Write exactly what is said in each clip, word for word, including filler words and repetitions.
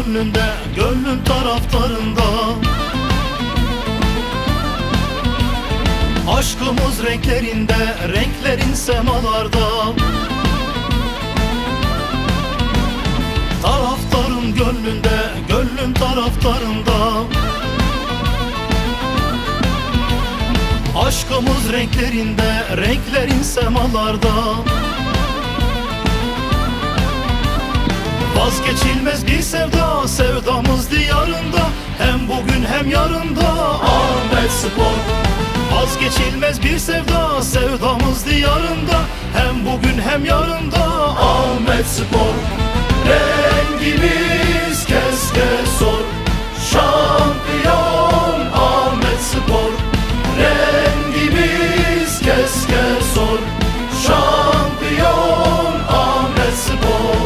gönlünde, gönlün taraftarında. Aşkımız renklerinde, renklerin semalarda. Taraftarın gönlünde, gönlün taraftarında. Aşkımız renklerinde, renklerin semalarda. Vazgeçilmez bir sevda, sevdamız diyarında. Hem bugün hem yarında Ahmetspor. Vazgeçilmez bir sevda, sevdamız diyarında. Hem bugün hem yarında Ahmetspor. Rengimiz Keskesor, şampiyon Ahmetspor. Rengimiz Keskesor, şampiyon Ahmetspor.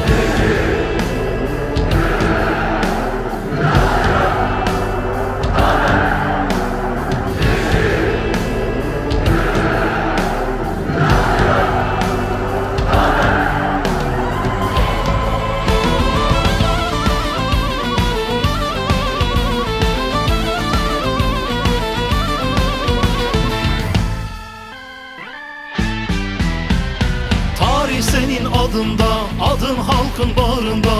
Senin adında, adın halkın bağrında.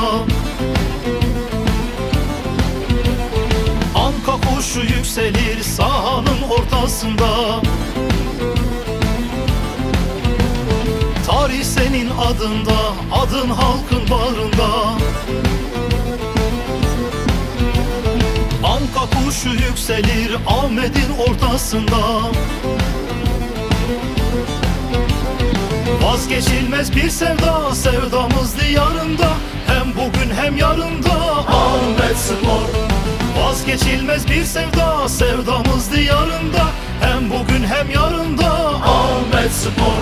Anka kuşu yükselir sahanın ortasında. Tarih senin adında, adın halkın bağrında. Anka kuşu yükselir Ahmet'in ortasında. Vazgeçilmez bir sevda, sevdamız diyarında. Hem bugün hem yarında Ahmetspor. Vazgeçilmez bir sevda, sevdamız diyarında. Hem bugün hem yarında Ahmetspor.